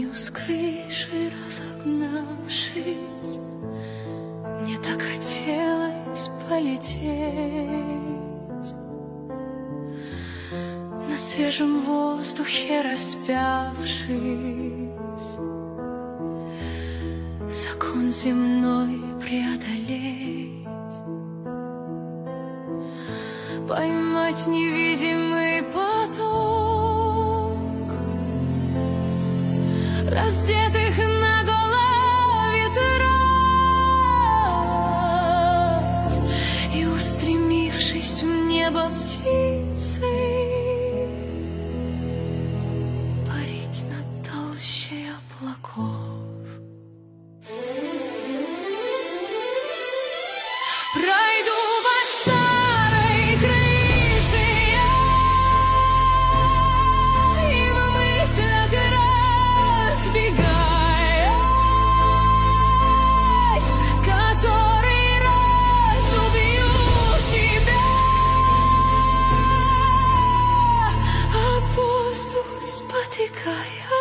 землю с крыши разогнавшись, мне так хотелось полететь на свежем воздухе распявшись, закон земной преодолеть, поймать невидимый поток раздетых наголо ветров и, устремившись в небо птицы, парить над толщей облаков. Пройду по старой крыше я, и в мыслях разбегаясь, который раз убью себя, об воздух спотыкаясь.